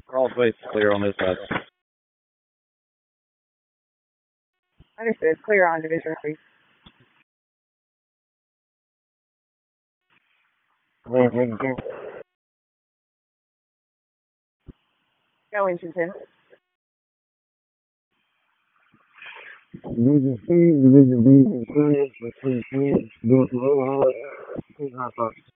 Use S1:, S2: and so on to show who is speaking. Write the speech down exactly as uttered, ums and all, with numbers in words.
S1: Crawl space clear on this side.
S2: Understood. Clear on Division three. Go, Washington.
S3: Division C, Division B, experience, between C, do it to